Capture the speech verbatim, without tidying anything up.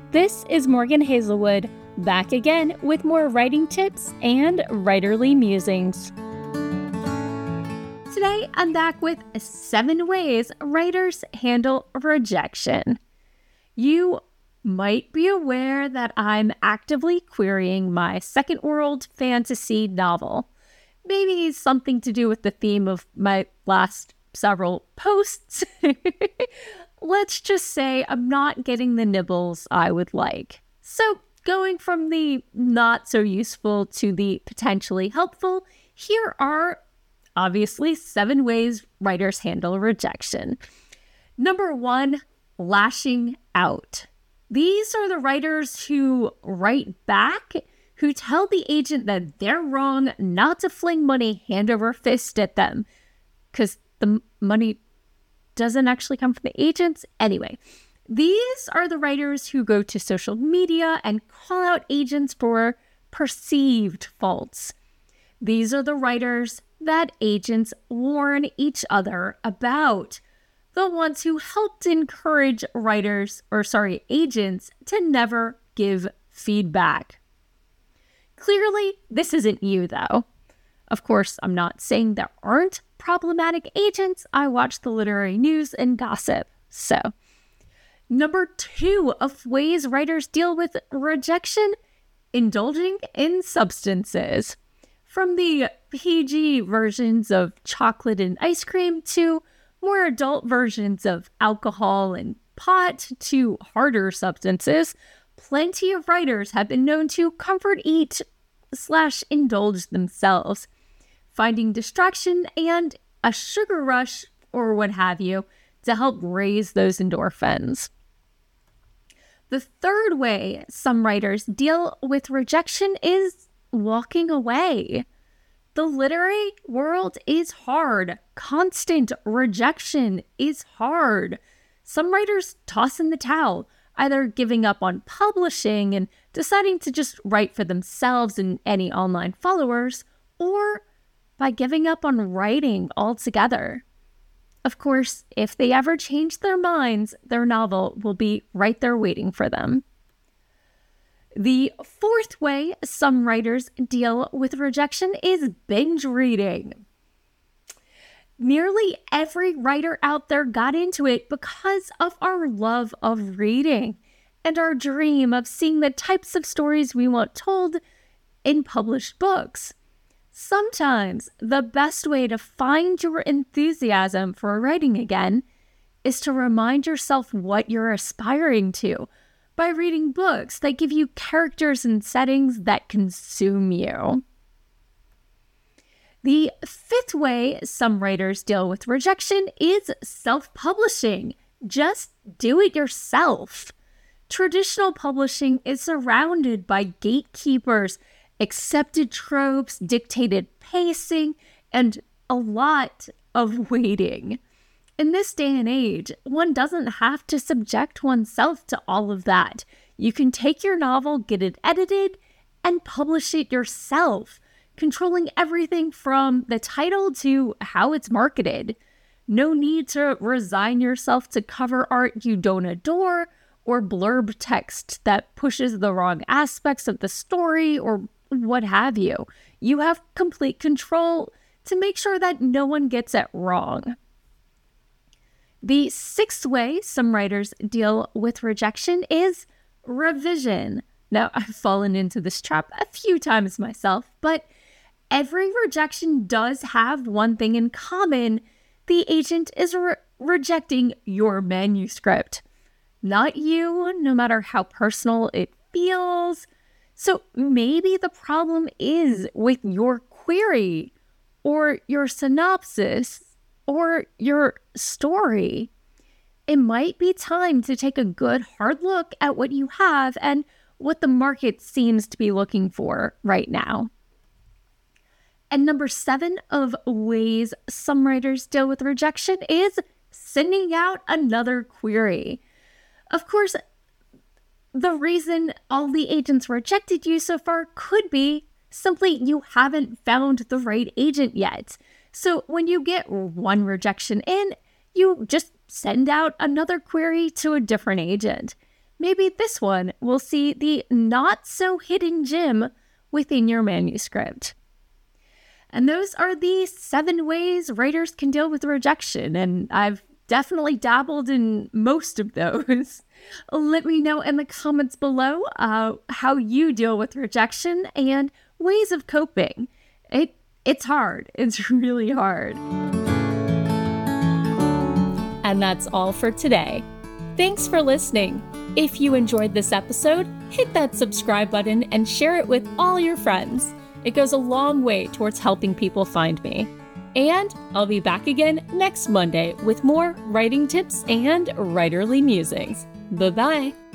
This is Morgan Hazelwood, back again with more writing tips and writerly musings. Today, I'm back with seven ways writers handle rejection. You might be aware that I'm actively querying my second world fantasy novel. Maybe something to do with the theme of my last several posts. Let's just say I'm not getting the nibbles I would like. So going from the not so useful to the potentially helpful, here are obviously seven ways writers handle rejection. Number one, lashing out. These are the writers who write back, who tell the agent that they're wrong not to fling money hand over fist at them, because the money doesn't actually come from the agents. Anyway, these are the writers who go to social media and call out agents for perceived faults. These are the writers that agents warn each other about, the ones who helped encourage writers, or sorry, agents to never give feedback. Clearly, this isn't you, though. Of course, I'm not saying there aren't problematic agents. I watch the literary news and gossip. So, number two of ways writers deal with rejection, indulging in substances. From the P G versions of chocolate and ice cream to more adult versions of alcohol and pot to harder substances, plenty of writers have been known to comfort eat slash indulge themselves, finding distraction and a sugar rush or what have you to help raise those endorphins. The third way some writers deal with rejection is walking away. The literary world is hard. Constant rejection is hard. Some writers toss in the towel, either giving up on publishing and deciding to just write for themselves and any online followers, or by giving up on writing altogether. Of course, if they ever change their minds, their novel will be right there waiting for them. The fourth way some writers deal with rejection is binge reading. Nearly every writer out there got into it because of our love of reading and our dream of seeing the types of stories we want told in published books. Sometimes the best way to find your enthusiasm for writing again is to remind yourself what you're aspiring to by reading books that give you characters and settings that consume you. The fifth way some writers deal with rejection is self-publishing. Just do it yourself. Traditional publishing is surrounded by gatekeepers, accepted tropes, dictated pacing, and a lot of waiting. In this day and age, one doesn't have to subject oneself to all of that. You can take your novel, get it edited, and publish it yourself, controlling everything from the title to how it's marketed. No need to resign yourself to cover art you don't adore, or blurb text that pushes the wrong aspects of the story, or what have you. You have complete control to make sure that no one gets it wrong. The sixth way some writers deal with rejection is revision. Now, I've fallen into this trap a few times myself, but every rejection does have one thing in common. The agent is re- rejecting your manuscript, not you, no matter how personal it feels. So maybe the problem is with your query or your synopsis or your story. It might be time to take a good hard look at what you have and what the market seems to be looking for right now. And number seven of ways some writers deal with rejection is sending out another query. Of course, the reason all the agents rejected you so far could be simply you haven't found the right agent yet. So when you get one rejection in, you just send out another query to a different agent. maybe this one will see the not-so-hidden gem within your manuscript. And those are the seven ways writers can deal with rejection, and I've definitely dabbled in most of those. Let me know in the comments below uh, how you deal with rejection and ways of coping. It It's hard. It's really hard. And that's all for today. Thanks for listening. If you enjoyed this episode, hit that subscribe button and share it with all your friends. It goes a long way towards helping people find me. And I'll be back again next Monday with more writing tips and writerly musings. Bye-bye.